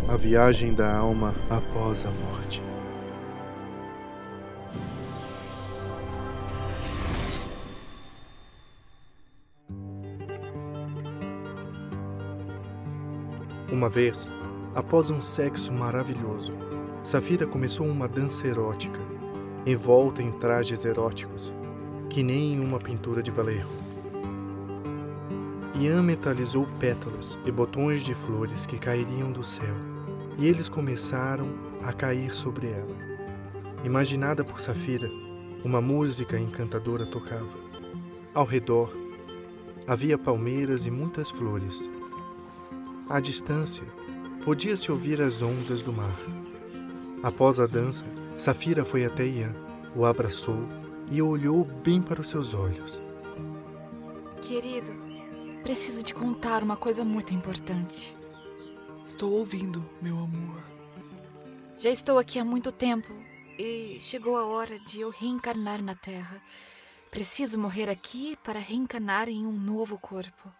A viagem da alma após a morte. Uma vez, após um sexo maravilhoso, Safira começou uma dança erótica, envolta em trajes eróticos, que nem em uma pintura de Vallejo. Ian metalizou pétalas e botões de flores que cairiam do céu, e eles começaram a cair sobre ela. Imaginada por Safira, uma música encantadora tocava. Ao redor, havia palmeiras e muitas flores. À distância, podia-se ouvir as ondas do mar. Após a dança, Safira foi até Ian, o abraçou e olhou bem para os seus olhos. Querido, preciso te contar uma coisa muito importante. Estou ouvindo, meu amor. Já estou aqui há muito tempo e chegou a hora de eu reencarnar na Terra. Preciso morrer aqui para reencarnar em um novo corpo.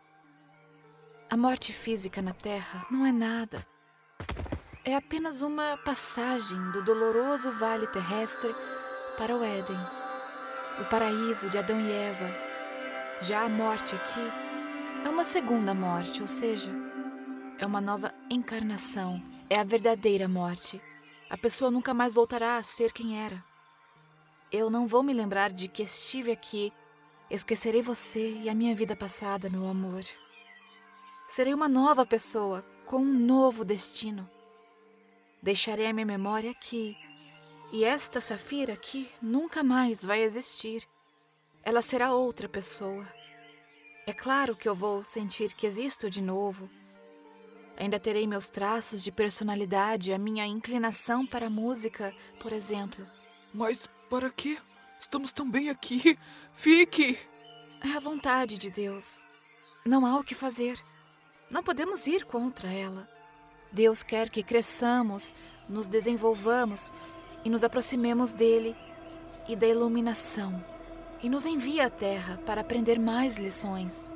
A morte física na Terra não é nada. É apenas uma passagem do doloroso vale terrestre para o Éden, o paraíso de Adão e Eva. Já a morte aqui é uma segunda morte, ou seja, é uma nova encarnação. É a verdadeira morte. A pessoa nunca mais voltará a ser quem era. Eu não vou me lembrar de que estive aqui. Esquecerei você e a minha vida passada, meu amor. Serei uma nova pessoa, com um novo destino. Deixarei a minha memória aqui. E esta Safira aqui nunca mais vai existir. Ela será outra pessoa. É claro que eu vou sentir que existo de novo. Ainda terei meus traços de personalidade, a minha inclinação para a música, por exemplo. Mas para quê? Estamos tão bem aqui. Fique! É a vontade de Deus. Não há o que fazer. Não podemos ir contra ela. Deus quer que cresçamos, nos desenvolvamos e nos aproximemos dele e da iluminação. E nos envia à Terra para aprender mais lições.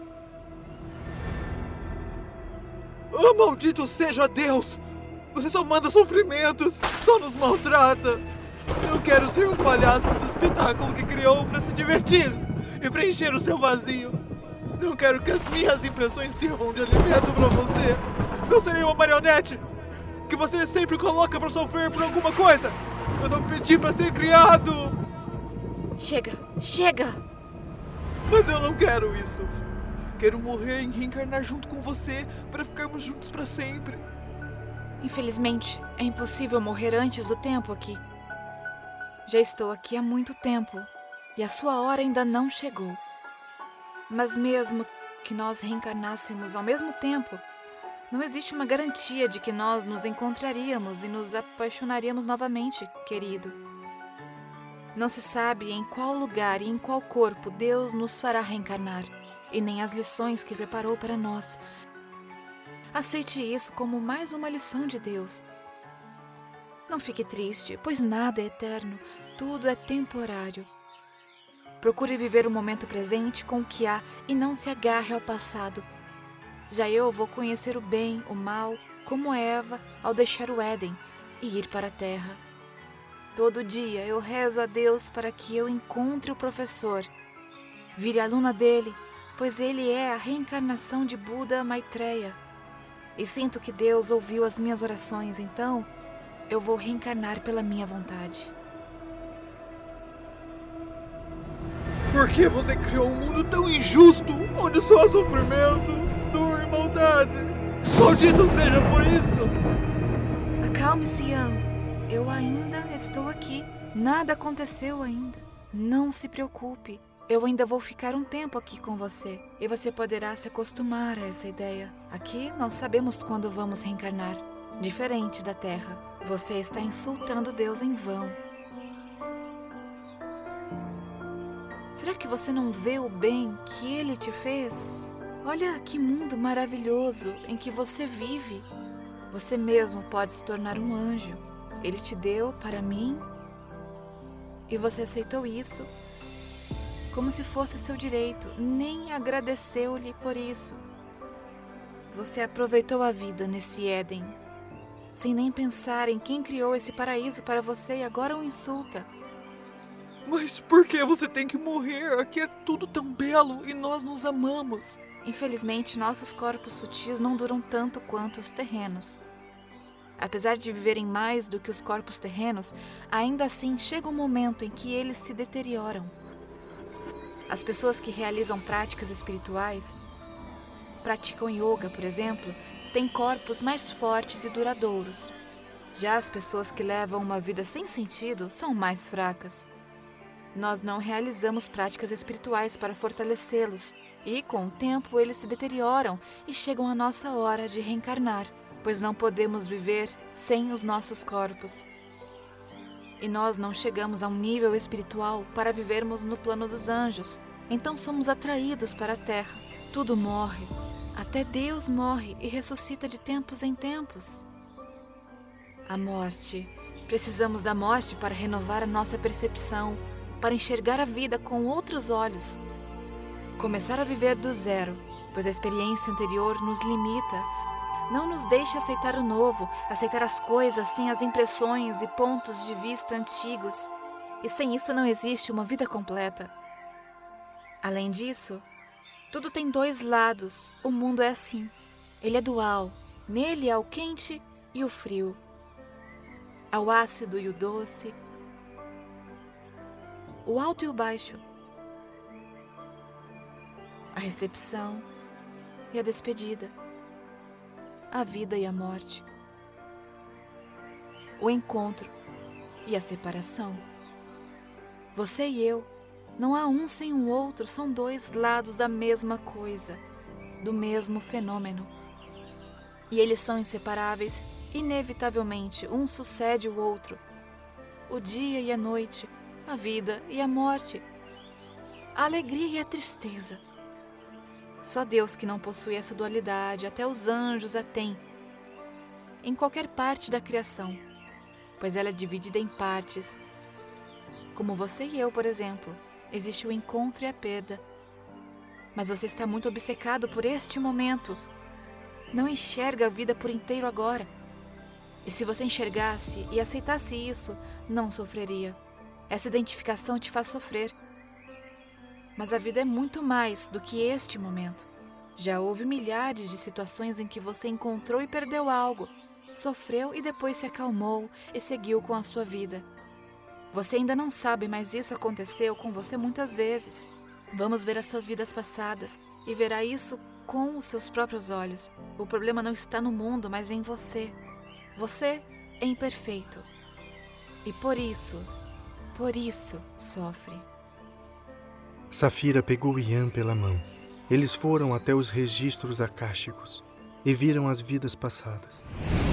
Oh, maldito seja Deus! Você só manda sofrimentos, só nos maltrata. Eu quero ser um palhaço do espetáculo que criou para se divertir e preencher o seu vazio. Não quero que as minhas impressões sirvam de alimento para você. Não serei uma marionete que você sempre coloca para sofrer por alguma coisa. Eu não pedi para ser criado. Chega, chega! Mas eu não quero isso. Quero morrer e reencarnar junto com você para ficarmos juntos para sempre. Infelizmente, é impossível morrer antes do tempo aqui. Já estou aqui há muito tempo e a sua hora ainda não chegou. Mas mesmo que nós reencarnássemos ao mesmo tempo, não existe uma garantia de que nós nos encontraríamos e nos apaixonaríamos novamente, querido. Não se sabe em qual lugar e em qual corpo Deus nos fará reencarnar, e nem as lições que preparou para nós. Aceite isso como mais uma lição de Deus. Não fique triste, pois nada é eterno, tudo é temporário. Procure viver o momento presente com o que há e não se agarre ao passado. Já eu vou conhecer o bem, o mal, como Eva ao deixar o Éden e ir para a Terra. Todo dia eu rezo a Deus para que eu encontre o professor, vire aluna dele, pois ele é a reencarnação de Buda Maitreya. E sinto que Deus ouviu as minhas orações, então eu vou reencarnar pela minha vontade. Por que você criou um mundo tão injusto, onde só há sofrimento, dor e maldade? Maldito seja por isso! Acalme-se, Ian. Eu ainda estou aqui. Nada aconteceu ainda. Não se preocupe. Eu ainda vou ficar um tempo aqui com você. E você poderá se acostumar a essa ideia. Aqui nós sabemos quando vamos reencarnar. Diferente da Terra. Você está insultando Deus em vão. Será que você não vê o bem que Ele te fez? Olha que mundo maravilhoso em que você vive. Você mesmo pode se tornar um anjo. Ele te deu para mim e você aceitou isso como se fosse seu direito. Nem agradeceu-lhe por isso. Você aproveitou a vida nesse Éden sem nem pensar em quem criou esse paraíso para você e agora o insulta. Mas por que você tem que morrer? Aqui é tudo tão belo e nós nos amamos. Infelizmente, nossos corpos sutis não duram tanto quanto os terrenos. Apesar de viverem mais do que os corpos terrenos, ainda assim chega um momento em que eles se deterioram. As pessoas que realizam práticas espirituais, praticam yoga, por exemplo, têm corpos mais fortes e duradouros. Já as pessoas que levam uma vida sem sentido são mais fracas. Nós não realizamos práticas espirituais para fortalecê-los, e com o tempo eles se deterioram e chegam a nossa hora de reencarnar, pois não podemos viver sem os nossos corpos. E nós não chegamos a um nível espiritual para vivermos no plano dos anjos, então somos atraídos para a terra. Tudo morre, até Deus morre e ressuscita de tempos em tempos. A morte. Precisamos da morte para renovar a nossa percepção, para enxergar a vida com outros olhos. Começar a viver do zero, pois a experiência anterior nos limita. Não nos deixe aceitar o novo, aceitar as coisas sem as impressões e pontos de vista antigos. E sem isso não existe uma vida completa. Além disso, tudo tem dois lados. O mundo é assim. Ele é dual. Nele há o quente e o frio. Há o ácido e o doce. O alto e o baixo. A recepção e a despedida. A vida e a morte. O encontro e a separação. Você e eu, não há um sem o outro, são dois lados da mesma coisa, do mesmo fenômeno. E eles são inseparáveis, inevitavelmente, um sucede o outro. O dia e a noite, a vida e a morte, a alegria e a tristeza. Só Deus que não possui essa dualidade, até os anjos a têm, em qualquer parte da criação, pois ela é dividida em partes. Como você e eu, por exemplo, existe o encontro e a perda. Mas você está muito obcecado por este momento. Não enxerga a vida por inteiro agora. E se você enxergasse e aceitasse isso, não sofreria. Essa identificação te faz sofrer. Mas a vida é muito mais do que este momento. Já houve milhares de situações em que você encontrou e perdeu algo, sofreu e depois se acalmou e seguiu com a sua vida. Você ainda não sabe, mas isso aconteceu com você muitas vezes. Vamos ver as suas vidas passadas e verá isso com os seus próprios olhos. O problema não está no mundo, mas em você. Você é imperfeito. E por isso sofre. Safira pegou Ian pela mão. Eles foram até os registros akáshicos e viram as vidas passadas.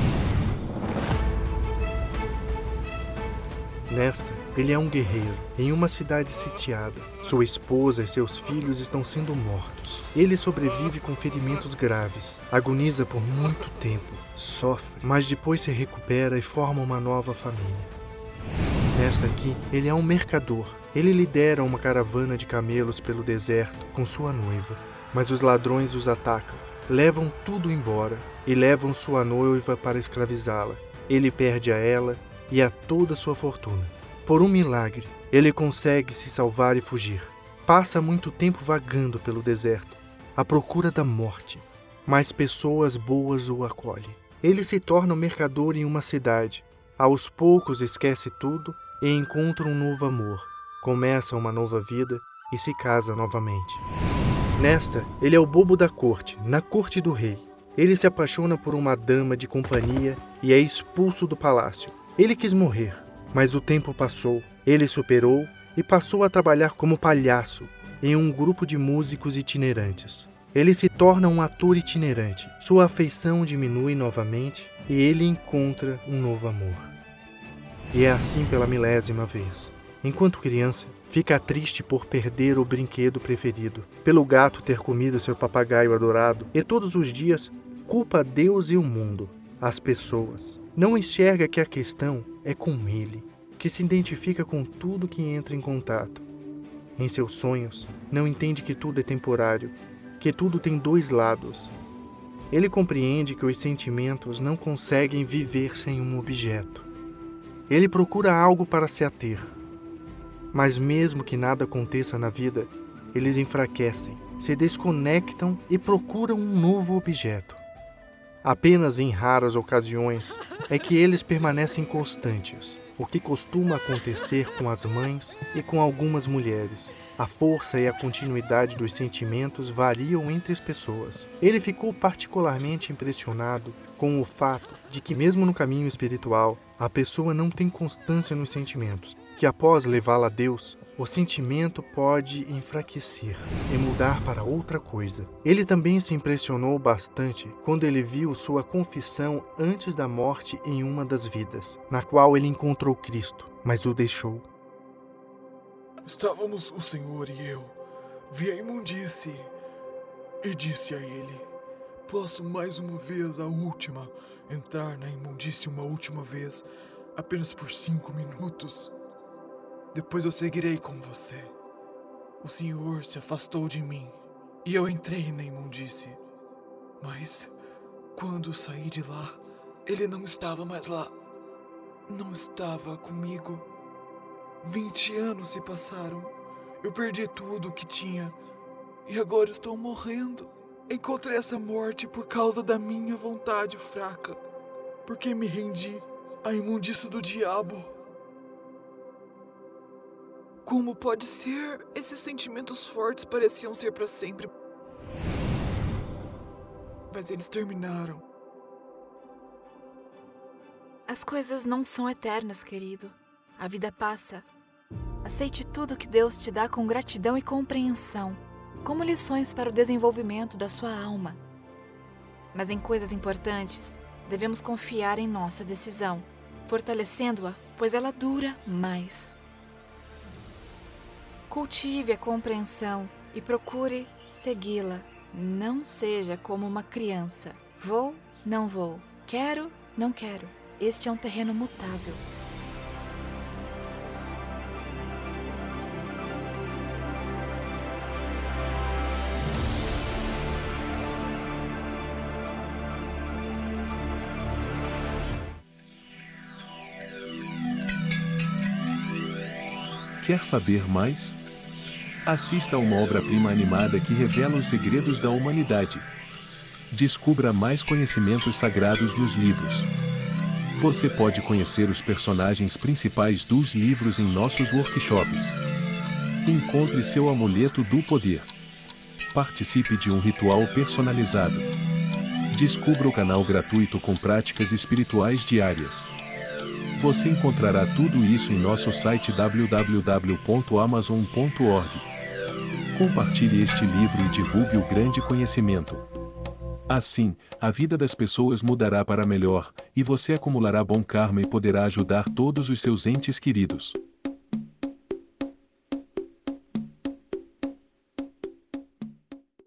Nesta, ele é um guerreiro, em uma cidade sitiada. Sua esposa e seus filhos estão sendo mortos. Ele sobrevive com ferimentos graves, agoniza por muito tempo, sofre, mas depois se recupera e forma uma nova família. Nesta aqui, ele é um mercador. Ele lidera uma caravana de camelos pelo deserto com sua noiva, mas os ladrões os atacam, levam tudo embora e levam sua noiva para escravizá-la. Ele perde a ela e a toda sua fortuna. Por um milagre, ele consegue se salvar e fugir. Passa muito tempo vagando pelo deserto, à procura da morte, mas pessoas boas o acolhem. Ele se torna um mercador em uma cidade. Aos poucos esquece tudo e encontra um novo amor. Começa uma nova vida e se casa novamente. Nesta, ele é o bobo da corte, na corte do rei. Ele se apaixona por uma dama de companhia e é expulso do palácio. Ele quis morrer, mas o tempo passou. Ele superou e passou a trabalhar como palhaço em um grupo de músicos itinerantes. Ele se torna um ator itinerante. Sua afeição diminui novamente e ele encontra um novo amor. E é assim pela 1000ª vez. Enquanto criança, fica triste por perder o brinquedo preferido, pelo gato ter comido seu papagaio adorado, e todos os dias culpa Deus e o mundo, as pessoas. Não enxerga que a questão é com ele, que se identifica com tudo que entra em contato. Em seus sonhos, não entende que tudo é temporário, que tudo tem dois lados. Ele compreende que os sentimentos não conseguem viver sem um objeto. Ele procura algo para se ater. Mas mesmo que nada aconteça na vida, eles enfraquecem, se desconectam e procuram um novo objeto. Apenas em raras ocasiões é que eles permanecem constantes, o que costuma acontecer com as mães e com algumas mulheres. A força e a continuidade dos sentimentos variam entre as pessoas. Ele ficou particularmente impressionado com o fato de que, mesmo no caminho espiritual, a pessoa não tem constância nos sentimentos, que após levá-la a Deus, o sentimento pode enfraquecer e mudar para outra coisa. Ele também se impressionou bastante quando ele viu sua confissão antes da morte em uma das vidas, na qual ele encontrou Cristo, mas o deixou. Estávamos o Senhor e eu. Vi a imundície e disse a ele: posso mais uma vez, a última, entrar na imundície uma última vez, apenas por 5 minutos. Depois eu seguirei com você. O Senhor se afastou de mim e eu entrei na imundície. Mas quando saí de lá, ele não estava mais lá. Não estava comigo. 20 anos se passaram. Eu perdi tudo o que tinha e agora estou morrendo. Encontrei essa morte por causa da minha vontade fraca, porque me rendi à imundície do diabo. Como pode ser? Esses sentimentos fortes pareciam ser para sempre, mas eles terminaram. As coisas não são eternas, querido. A vida passa. Aceite tudo que Deus te dá com gratidão e compreensão, como lições para o desenvolvimento da sua alma. Mas em coisas importantes, devemos confiar em nossa decisão, fortalecendo-a, pois ela dura mais. Cultive a compreensão e procure segui-la. Não seja como uma criança. Vou, não vou. Quero, não quero. Este é um terreno mutável. Quer saber mais? Assista a uma obra-prima animada que revela os segredos da humanidade. Descubra mais conhecimentos sagrados nos livros. Você pode conhecer os personagens principais dos livros em nossos workshops. Encontre seu amuleto do poder. Participe de um ritual personalizado. Descubra o canal gratuito com práticas espirituais diárias. Você encontrará tudo isso em nosso site www.amazon.org. Compartilhe este livro e divulgue o grande conhecimento. Assim, a vida das pessoas mudará para melhor, e você acumulará bom karma e poderá ajudar todos os seus entes queridos.